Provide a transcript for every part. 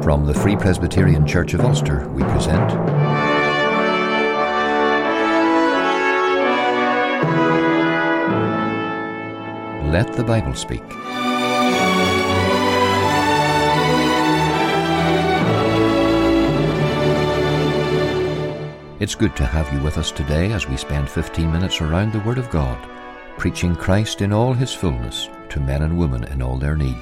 From the Free Presbyterian Church of Ulster, we present Let the Bible Speak. It's good to have you with us today as we spend 15 minutes around the Word of God, preaching Christ in all His fullness to men and women in all their need.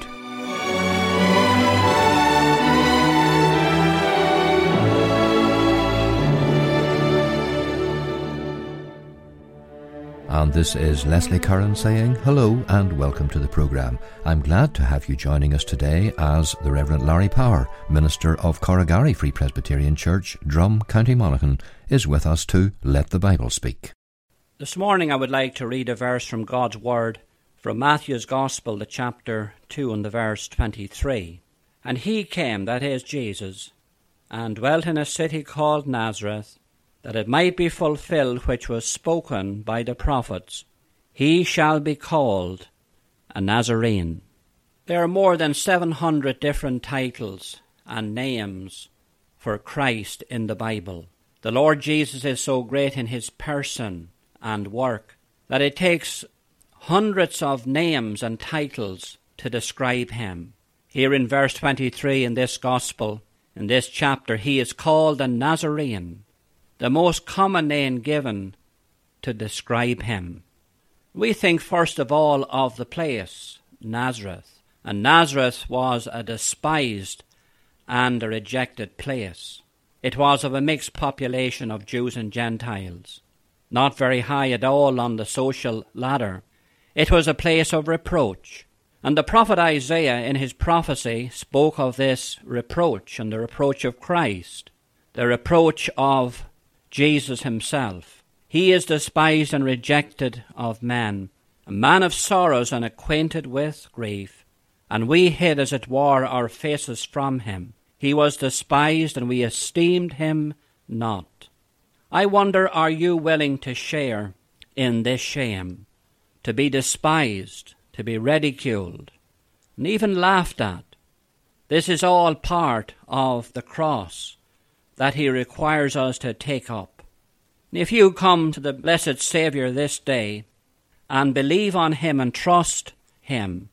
And this is Leslie Curran saying hello and welcome to the programme. I'm glad to have you joining us today as the Reverend Larry Power, minister of Corrigary Free Presbyterian Church, Drum, County Monaghan, is with us to Let the Bible Speak. This morning I would like to read a verse from God's Word from Matthew's Gospel, the chapter 2 and the verse 23. And he came, that is Jesus, and dwelt in a city called Nazareth, that it might be fulfilled which was spoken by the prophets, he shall be called a Nazarene. There are more than 700 different titles and names for Christ in the Bible. The Lord Jesus is so great in his person and work that it takes hundreds of names and titles to describe him. Here in verse 23 in this Gospel, in this chapter, he is called a Nazarene, the most common name given to describe him. We think first of all of the place, Nazareth. And Nazareth was a despised and a rejected place. It was of a mixed population of Jews and Gentiles, not very high at all on the social ladder. It was a place of reproach. And the prophet Isaiah in his prophecy spoke of this reproach and the reproach of Christ, the reproach of Jesus himself. He is despised and rejected of men, a man of sorrows and acquainted with grief. And we hid, as it were, our faces from him. He was despised, and we esteemed him not. I wonder, are you willing to share in this shame, to be despised, to be ridiculed, and even laughed at? This is all part of the cross that he requires us to take up. If you come to the blessed Saviour this day and believe on him and trust him,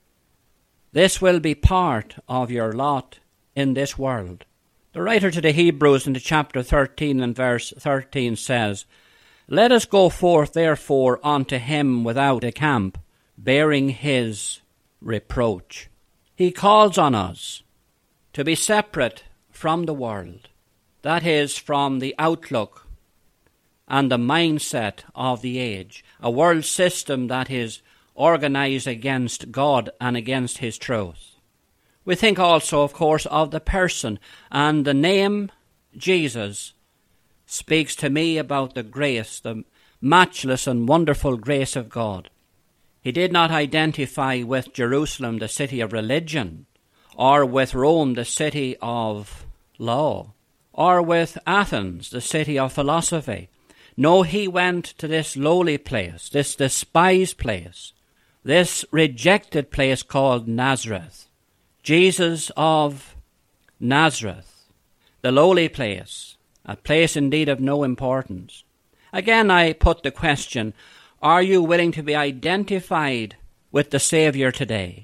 this will be part of your lot in this world. The writer to the Hebrews in the chapter 13 and verse 13 says, Let us go forth therefore unto him without a camp, bearing his reproach. He calls on us to be separate from the world. That is, from the outlook and the mindset of the age, a world system that is organized against God and against his truth. We think also, of course, of the person, and the name Jesus speaks to me about the grace, the matchless and wonderful grace of God. He did not identify with Jerusalem, the city of religion, or with Rome, the city of law, or with Athens, the city of philosophy. No, he went to this lowly place, this despised place, this rejected place called Nazareth. Jesus of Nazareth, the lowly place, a place indeed of no importance. Again, I put the question, are you willing to be identified with the Saviour today?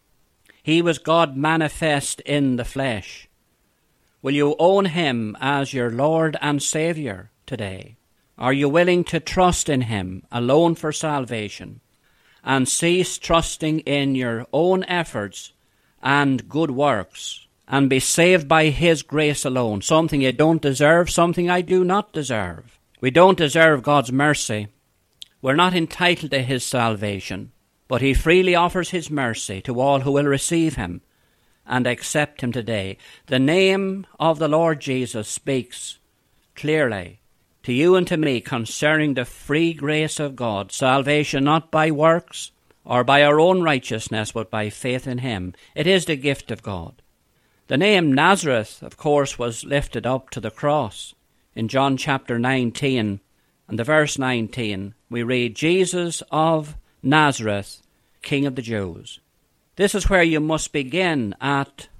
He was God manifest in the flesh. Will you own him as your Lord and Saviour today? Are you willing to trust in him alone for salvation and cease trusting in your own efforts and good works and be saved by his grace alone, something you don't deserve, something I do not deserve? We don't deserve God's mercy. We're not entitled to his salvation, but he freely offers his mercy to all who will receive him and accept him today. The name of the Lord Jesus speaks clearly to you and to me concerning the free grace of God, salvation not by works or by our own righteousness, but by faith in him. It is the gift of God. The name Nazareth, of course, was lifted up to the cross. In John chapter 19 and the verse 19, we read, Jesus of Nazareth, King of the Jews. This is where you must begin at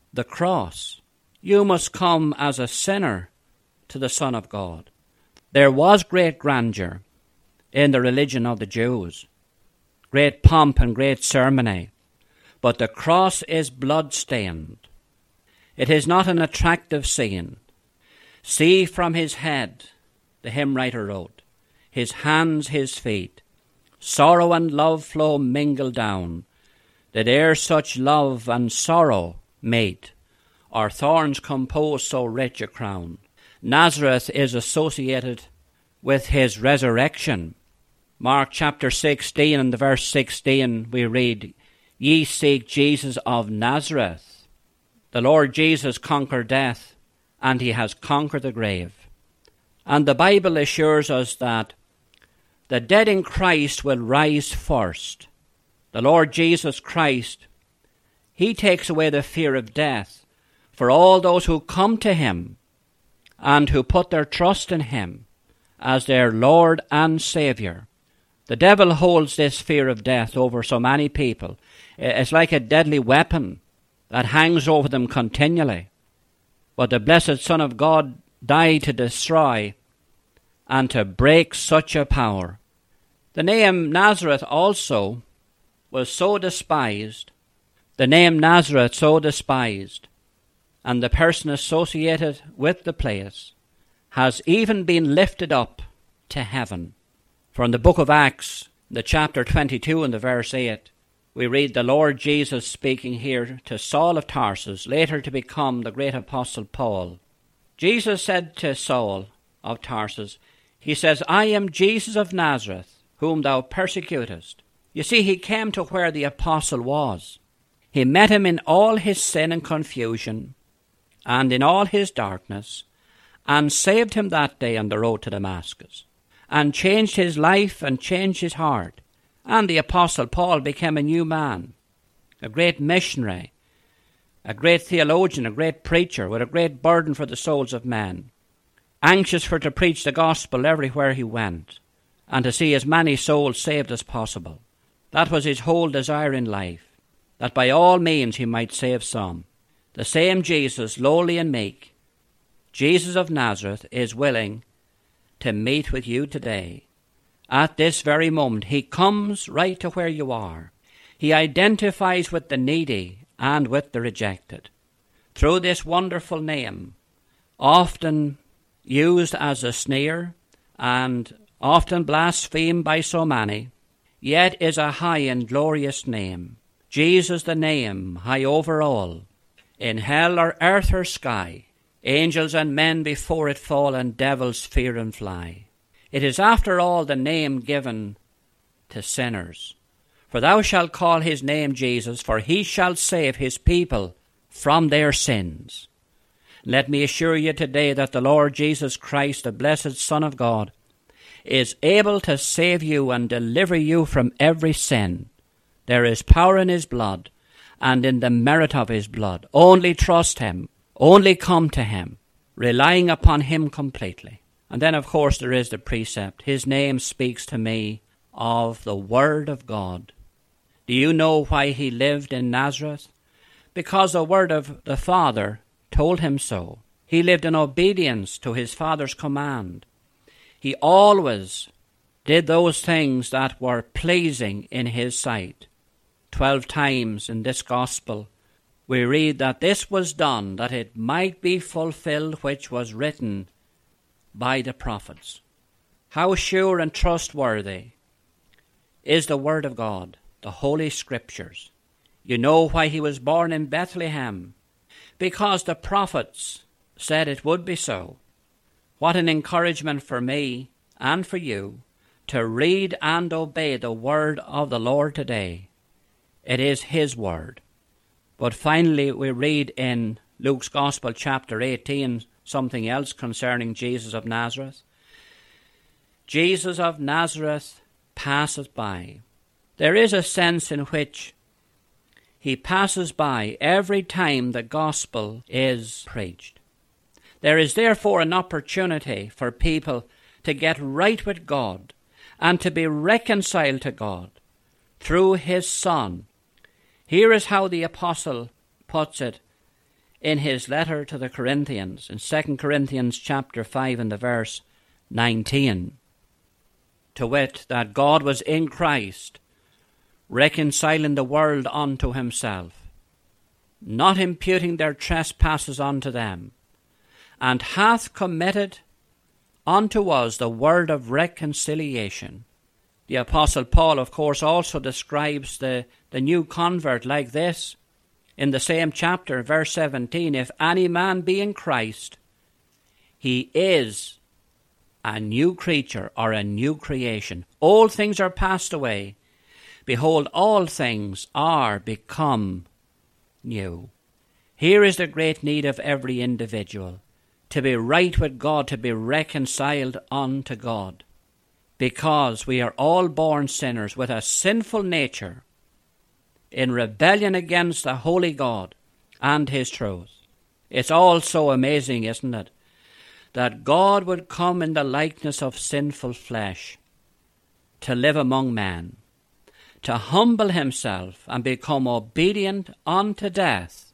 the cross. You must come as a sinner to the Son of God. There was great grandeur in the religion of the Jews, great pomp and great ceremony, but the cross is blood-stained. It is not an attractive scene. See from his head, the hymn writer wrote, his hands, his feet, sorrow and love flow mingled down. Did e'er such love and sorrow mate, or thorns compose so rich a crown? Nazareth is associated with his resurrection. Mark chapter 16 and the verse 16 we read, Ye seek Jesus of Nazareth. The Lord Jesus conquered death, and he has conquered the grave. And the Bible assures us that the dead in Christ will rise first. The Lord Jesus Christ, he takes away the fear of death for all those who come to him and who put their trust in him as their Lord and Saviour. The devil holds this fear of death over so many people. It's like a deadly weapon that hangs over them continually. But the blessed Son of God died to destroy and to break such a power. The name Nazareth also was so despised, and the person associated with the place has even been lifted up to heaven. For in the book of Acts, the chapter 22 and the verse 8, we read the Lord Jesus speaking here to Saul of Tarsus, later to become the great apostle Paul. Jesus said to Saul of Tarsus, he says, I am Jesus of Nazareth, whom thou persecutest. You see, he came to where the apostle was. He met him in all his sin and confusion, and in all his darkness, and saved him that day on the road to Damascus, and changed his life and changed his heart. And the apostle Paul became a new man, a great missionary, a great theologian, a great preacher with a great burden for the souls of men, anxious for to preach the gospel everywhere he went, and to see as many souls saved as possible. That was his whole desire in life, that by all means he might save some. The same Jesus, lowly and meek, Jesus of Nazareth, is willing to meet with you today. At this very moment, he comes right to where you are. He identifies with the needy and with the rejected. Through this wonderful name, often used as a sneer and often blasphemed by so many, yet is a high and glorious name. Jesus the name, high over all. In hell or earth or sky, angels and men before it fall, and devils fear and fly. It is after all the name given to sinners. For thou shalt call his name Jesus, for he shall save his people from their sins. Let me assure you today that the Lord Jesus Christ, the blessed Son of God, is able to save you and deliver you from every sin. There is power in his blood and in the merit of his blood. Only trust him. Only come to him, relying upon him completely. And then, of course, there is the precept. His name speaks to me of the Word of God. Do you know why he lived in Nazareth? Because the Word of the Father told him so. He lived in obedience to his Father's command. He always did those things that were pleasing in his sight. 12 times in this gospel we read that this was done, that it might be fulfilled which was written by the prophets. How sure and trustworthy is the Word of God, the Holy Scriptures. You know why he was born in Bethlehem? Because the prophets said it would be so. What an encouragement for me and for you to read and obey the Word of the Lord today. It is his Word. But finally we read in Luke's Gospel chapter 18 something else concerning Jesus of Nazareth. Jesus of Nazareth passeth by. There is a sense in which he passes by every time the gospel is preached. There is therefore an opportunity for people to get right with God and to be reconciled to God through his Son. Here is how the apostle puts it in his letter to the Corinthians, in 2 Corinthians chapter 5 and the verse 19, to wit, that God was in Christ, reconciling the world unto himself, not imputing their trespasses unto them, and hath committed unto us the word of reconciliation. The Apostle Paul, of course, also describes the new convert like this in the same chapter, verse 17, if any man be in Christ, he is a new creature or a new creation. All things are passed away. Behold, all things are become new. Here is the great need of every individual, to be right with God, to be reconciled unto God, because we are all born sinners with a sinful nature, in rebellion against the holy God and his truth. It's all so amazing, isn't it, that God would come in the likeness of sinful flesh to live among men, to humble himself and become obedient unto death,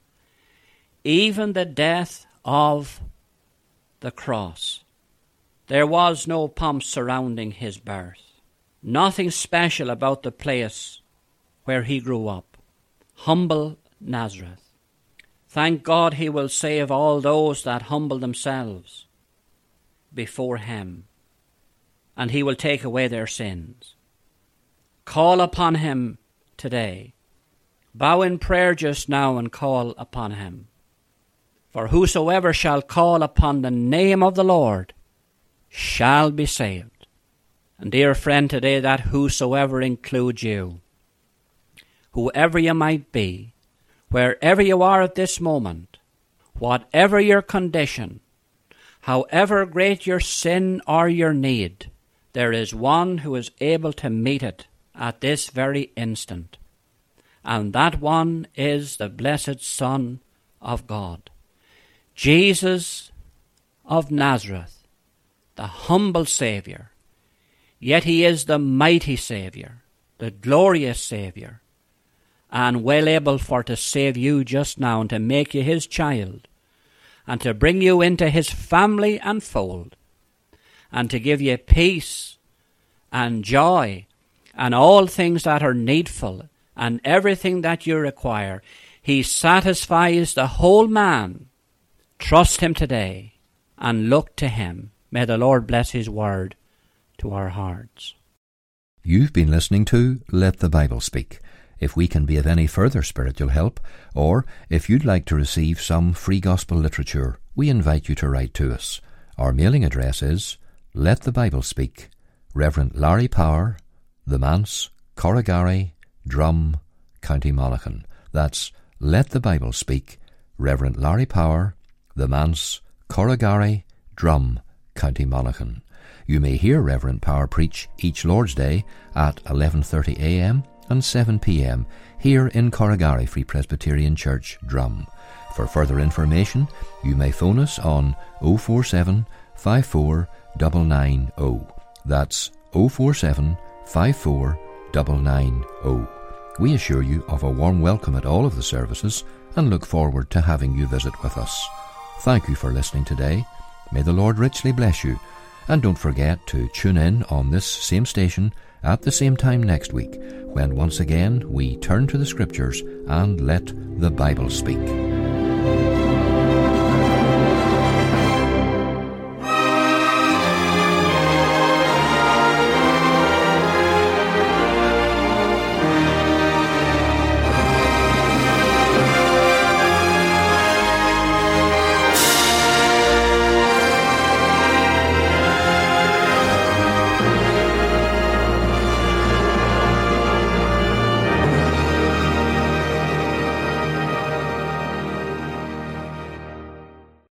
even the death of the cross. There was no pomp surrounding his birth, nothing special about the place where he grew up. Humble Nazareth. Thank God he will save all those that humble themselves before him, and he will take away their sins. Call upon him today. Bow in prayer just now and call upon him. For whosoever shall call upon the name of the Lord shall be saved. And dear friend, today that whosoever includes you. Whoever you might be, wherever you are at this moment, whatever your condition, however great your sin or your need, there is one who is able to meet it at this very instant. And that one is the blessed Son of God, Jesus of Nazareth, the humble Saviour. Yet he is the mighty Saviour, the glorious Saviour, and well able for to save you just now and to make you his child, and to bring you into his family and fold, and to give you peace and joy and all things that are needful and everything that you require. He satisfies the whole man. Trust him today and look to him. May the Lord bless his word to our hearts. You've been listening to Let the Bible Speak. If we can be of any further spiritual help, or if you'd like to receive some free gospel literature, we invite you to write to us. Our mailing address is Let the Bible Speak, Reverend Larry Power, The Manse, Corrigary, Drum, County Monaghan. That's Let the Bible Speak, Reverend Larry Power, The Manse, Corrigary, Drum, County Monaghan. You may hear Reverend Power preach each Lord's Day at 11:30 a.m. and 7 p.m. here in Corrigary Free Presbyterian Church, Drum. For further information, you may phone us on 047 54 990. That's 047 54 990. We assure you of a warm welcome at all of the services and look forward to having you visit with us. Thank you for listening today. May the Lord richly bless you. And don't forget to tune in on this same station at the same time next week, when once again we turn to the Scriptures and let the Bible speak.